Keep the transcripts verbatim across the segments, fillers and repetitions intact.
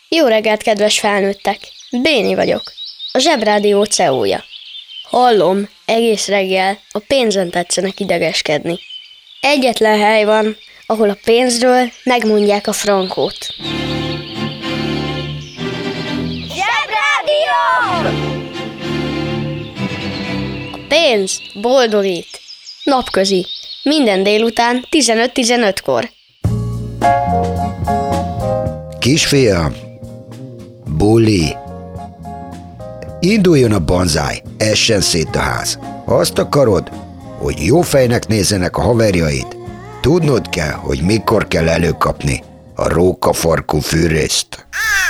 Jó reggelt, kedves felnőttek! Béni vagyok, a Zsebrádió cé e ó-ja. Hallom, egész reggel a pénzen tetszenek idegeskedni. Egyetlen hely van, ahol a pénzről megmondják a frankót. Zsebrádió! A pénz boldogít. Napközi, minden délután tizenöt tizenötkor. Kisfiam, buli. Induljon a banzáj, essen szét a ház. Ha azt akarod, hogy jó fejnek nézzenek a haverjaid, tudnod kell, hogy mikor kell előkapni a rókafarkú fűrészt.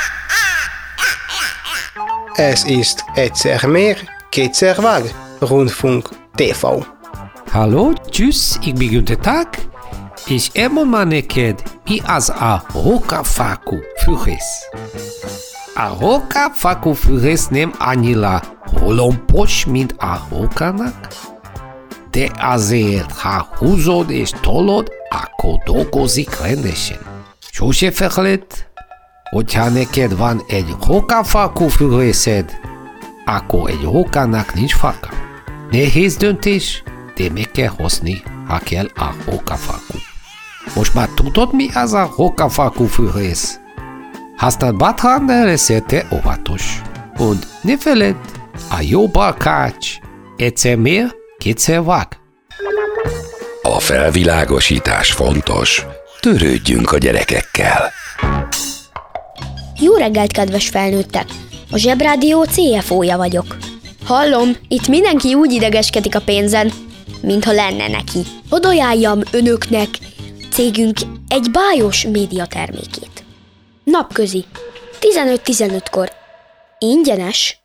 Ez ist egyszer mehr, kétszer vág, Rundfunk té vé. Hallo, tschüss, ich bin Günther Tag. Ich elmond már neked, mi az a rókafákú fűrész. A rókafákú fűrész nem annyira holompos, mint a rókának, de azért, ha húzod és tolod, akkor dolgozik rendesen. Sose felejtsd, hogyha neked van egy rókafákú fűrészed, akkor egy rókának nincs farka. Nehéz döntés, de meg kell hozni, ha kell a rókafákú. Most már tudod, mi az a rókafákú fűrész? Használd bátran, de leszél óvatos. Und ne feledd, a jó barkács egyszer mér, kétszer vág. A felvilágosítás fontos. Törődjünk a gyerekekkel. Jó reggelt, kedves felnőttek! A Zsebrádió cé ef ó-ja vagyok. Hallom, itt mindenki úgy idegeskedik a pénzen, mintha lenne neki. Hadd ajánljam önöknek cégünk egy bájos médiatermékét. Napközi, tizenöt tizenötkor. Ingyenes.